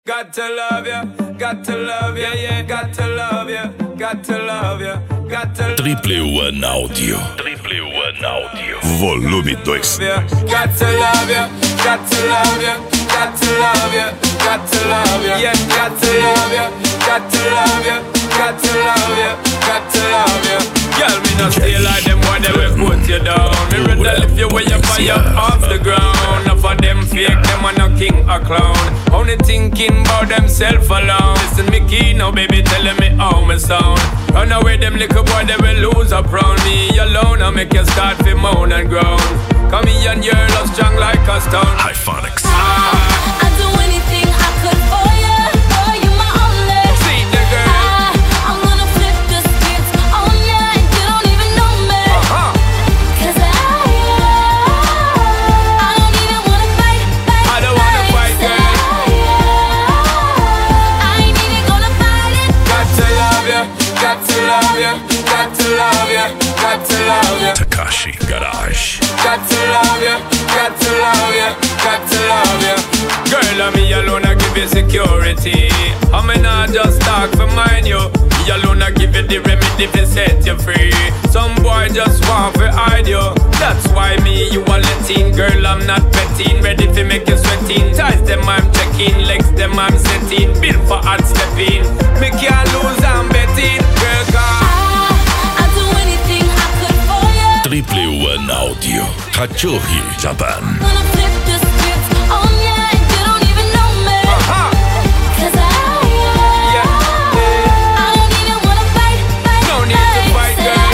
Got to love you, got to love you, yeah, got to love you, got to love you, got to Triple One Audio. Volume 2. Got to love you, got to love you, got to love you, got to love you, yeah, got to love you, got to love you, got to love you, got to love you. Girl, me not stay like them when they will put you down. Me rather lift you when you fire off the ground. Enough of them fake, them are no king or clown. Only thinking about themself alone. Listen me key now, baby, telling me how me sound. Run away them little boy, they will lose up round me alone. I make you start to moan and groan. Come here and your love strong like a stone. Hyphonics. I'd do anything I could for you. For you my only. See the girl. I'm gonna flip the script on you and you don't even know me. Cause I don't even wanna fight. I don't wanna fight, girl. I ain't even gonna fight it. Got to love you, got to love you, got to love you, got to love you. Takashi Garage. Got to love you, got to love you, got to love you. Girl, I'm me alone, I give you security. I mean, I just talk for mine, you. Me alone, I give you the remedy to set you free. Some boy just want to hide you. That's why me, you are letting. Girl, I'm not betting. Ready to make you sweating. Ties them, I'm checking. Legs them, I'm setting. Built for hard stepping. Me can't lose, I'm betting. Girl, come. I'd do anything I could for you. Triple One Audio. Hachohi, Japan. Gonna flip the script on you and you don't even know me. Cause Yeah. I don't even wanna fight. No need to fight, girl.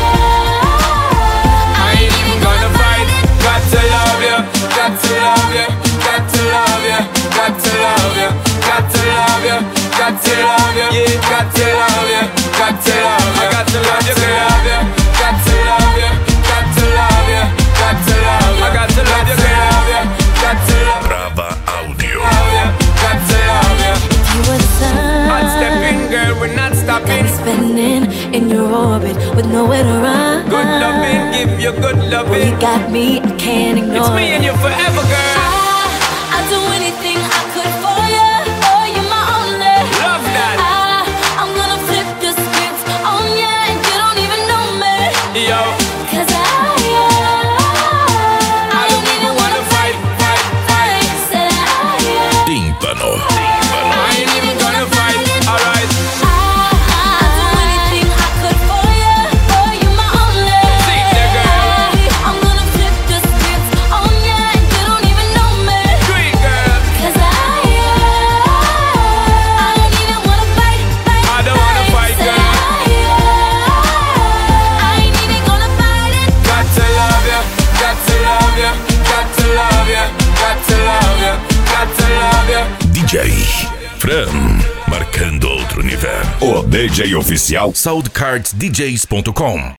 I ain't even gonna fight. Got to love you, got to love you, got to love you, got to love you, got to love you, got to love you, yeah, got to love you, got to love you, I got to love you, girl. Got to love you, got to love you, got to love you, I got to love you, girl. Got to love Brava Audio. you, got to love you. You were the sun. Hot stepping, girl, we're not stopping. Spinning in your orbit with nowhere to run. Good loving, give you good You loving. got me, I can't ignore It's me and you forever, girl. I'd do anything I could for you. For you my only. Love that. I'm gonna flip the script on you and you don't even know me. Yo, Cause I don't even wanna fight. Said Timpano. I ain't even gonna fight. Alright, I'd do anything I could for you. For you my only. see the girl. I'm gonna flip the script on you and you don't even know me. Sweet girl. Cause I don't even wanna fight. I don't wanna fight, girl. I ain't even gonna fight it. Got to love you, got to love you, got to love you, got to love you, got to love you. DJ Fran. Marcando outro nível. O DJ oficial SoundCardsDJs.com.